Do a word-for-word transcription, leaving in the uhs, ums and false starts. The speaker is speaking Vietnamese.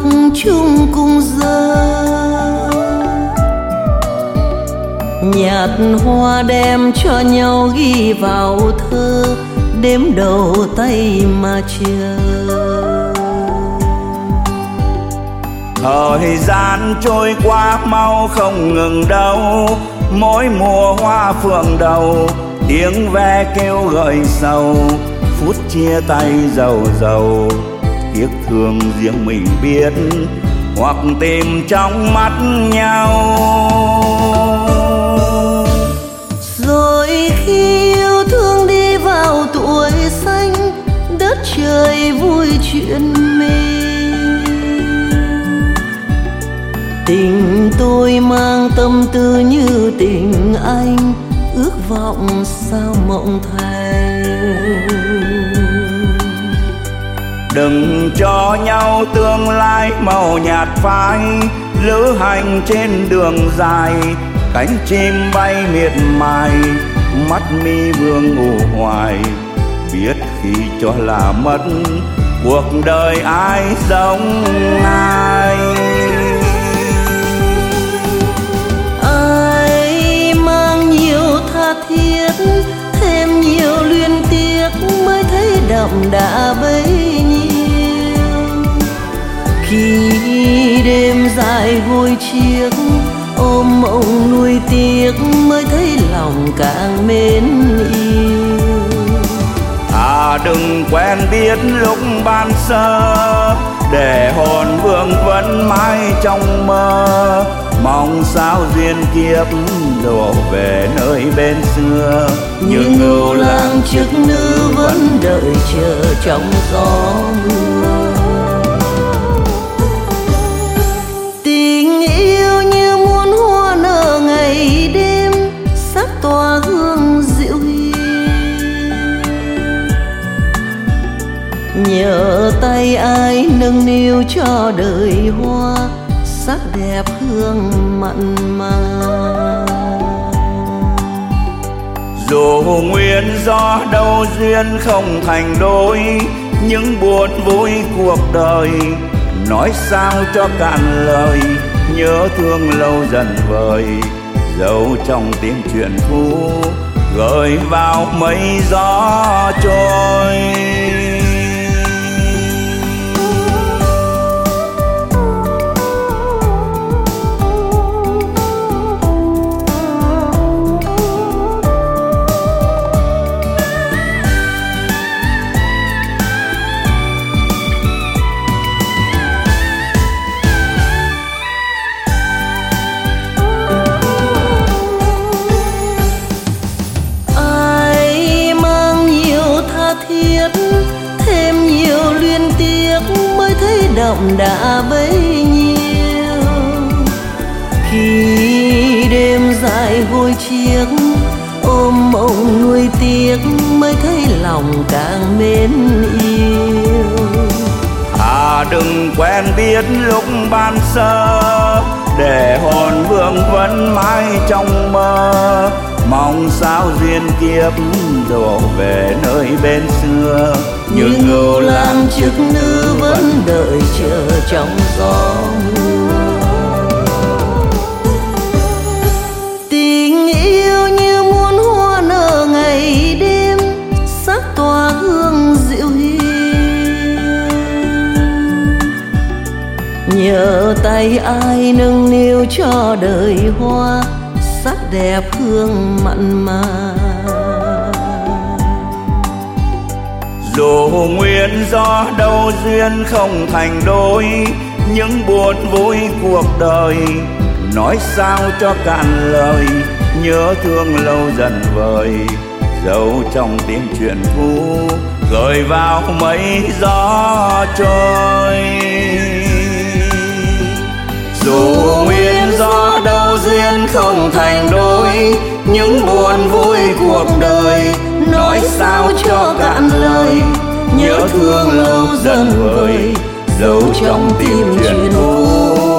chung cùng giờ. Nhạt hoa đem cho nhau ghi vào thơ, đếm đầu tay mà chờ. Thời gian trôi qua mau không ngừng đâu, mỗi mùa hoa phượng đầu, tiếng ve kêu gợi sầu, phút chia tay dầu dầu. Tiếc thương riêng mình biết, hoặc tìm trong mắt nhau. Rồi khi yêu thương đi vào tuổi xanh, đất trời vui chuyện mình. Tình tôi mang tâm tư như tình anh, ước vọng sao mộng thành. Đừng cho nhau tương lai màu nhạt phai, lữ hành trên đường dài, cánh chim bay miệt mài, mắt mi vương ngủ hoài. Biết khi cho là mất, cuộc đời ai giống ai. Ai mang nhiều tha thiết, thêm nhiều luyến tiếc, mới thấy đậm đà bấy nhiêu. Khi đêm dài gối chiếc, ôm mộng nuôi tiếc, mới thấy lòng càng mến yêu. À đừng quen biết lúc ban sơ, để hồn vương vấn mãi trong mơ. Mong sao duyên kiếp đổ về nơi bên xưa, nhưng ngưu lang chức nữ vẫn đợi chờ trong gió mưa. Tình yêu như muôn hoa nở ngày đêm, sắc tỏa hương dịu hiền. Nhờ tay ai nâng niu cho đời hoa, sắc đẹp hương mặn mà. Dù nguyên do đâu duyên không thành đôi, những buồn vui cuộc đời nói sao cho cạn lời. Nhớ thương lâu dần vời, dấu trong tiếng chuyện cũ, gửi vào mây gió trôi. Thêm nhiều luyến tiếc, mới thấy đậm đà bấy nhiêu. Khi đêm dài gối chiếc, ôm mộng nuôi tiếc, mới thấy lòng càng mến yêu. À đừng quen biết lúc ban sơ, để hồn vương vẫn mãi trong mơ. Mong sao duyên kiếp đổ về nơi bên xưa, nhưng ngưu lang chức nữ vẫn đợi chờ trong gió mưa. Tình yêu như muôn hoa nở ngày đêm, sắc tỏa hương dịu hiền. Nhờ tay ai nâng niu cho đời hoa, sắc đẹp hương mặn mà. Dù nguyên do đâu duyên không thành đôi, những buồn vui cuộc đời nói sao cho cạn lời. Nhớ thương lâu dần vời, dấu trong tiếng chuyện cũ, gửi vào mây gió trôi. Dù nguyên do đâu duyên không thành đôi, những buồn vui cuộc đời nói sao cho cạn lời. Nhớ thương lâu dần vời, dấu trong tim chuyện cũ.